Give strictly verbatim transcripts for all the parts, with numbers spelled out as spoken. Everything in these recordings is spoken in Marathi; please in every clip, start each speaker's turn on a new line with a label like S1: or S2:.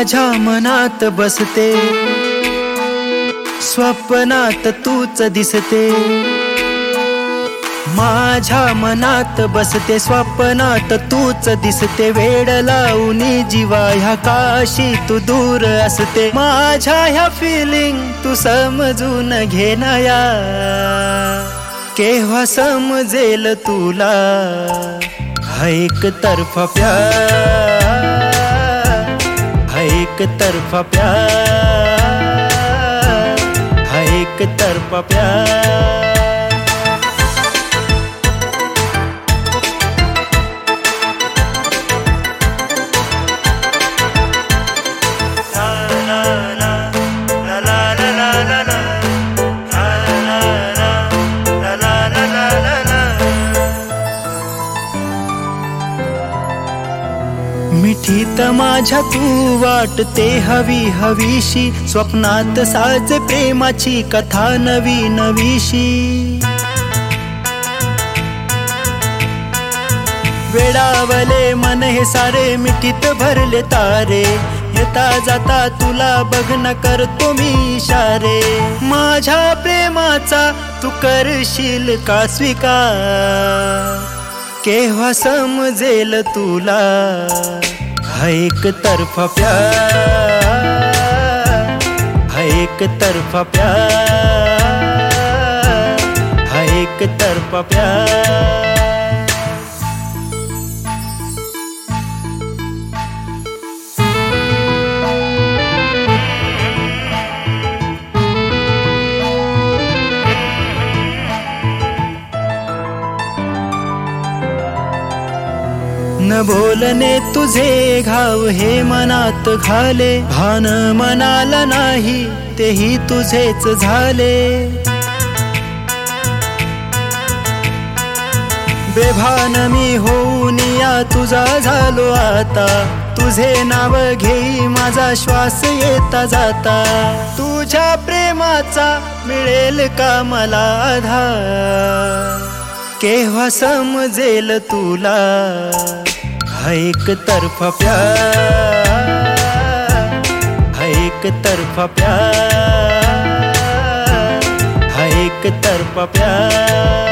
S1: माझ्या मनात बसते, स्वप्नात तूच दिसते. माझ्या मनात बसते, स्वप्नात तूच दिसते. वेड लावूनी जीवा ह्या काशी तू दूर असते. माझ्या ह्या फिलिंग तू समजून घे ना या, केव्हा समजेल तुला हा एक तर्फा प्यार, हा एक तर्फा प्यार, हा एक तर्फा प्यार. मिठीत माझ्या तू वाटते हवी हवीशी, स्वप्नात साजे प्रेमाची कथा नवी नवीशी. वेडावले मन हे सारे, मिठीत भरले तारे. येता जाता तुला बघन करतो मी इशारे. माझ्या प्रेमाचा तू करशील का स्वीकार, केव्हा समजेल तुला हा एक तर्फा प्यार, हा एक तर्फा प्यार, हा एक तर्फा प्यार. न बोलणे तुझे घाव हे मनात घाले, भान मनाला नाही तेही तुझेच झाले. बेभान मी होऊन या तुझा झालो आता, तुझे नाव घेई माझा श्वास येता जाता. तुझ्या प्रेमाचा मिळेल का मला आधार, केव्हा समजेल तुला हा एक तर्फा प्यार, हा एक तर्फा प्यार, हा एक तर्फा प्यार.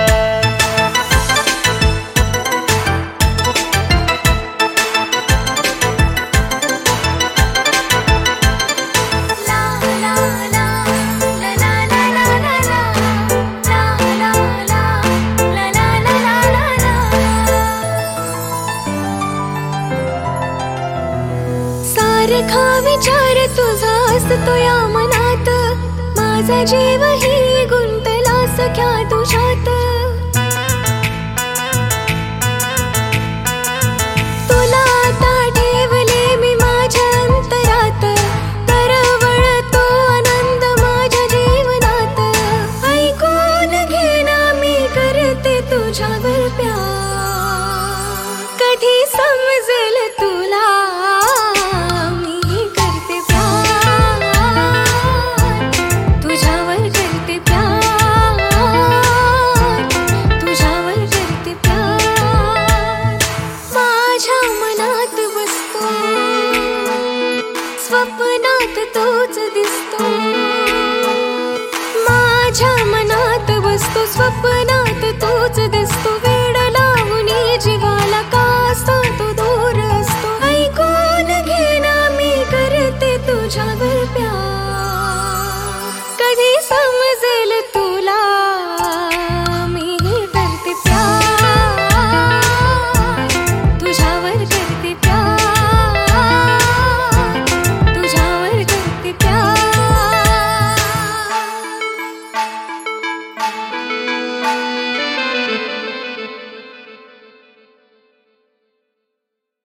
S2: सारखा विचार तुझा असतो या मनात, माझा जीव ही गुंतला सख्या तुझ्यात. तुला आता ठेवले मी माझ्या अंतरात, तरवळतो आनंद माझ्या जीवनात. ऐकून घे ना मी करते तुझ्यावर प्यार, कधी समजेल तुला स्वप्नात तोच दिसतो. माझ्या मनात बसतो, स्वप्नात तोच दिसतो.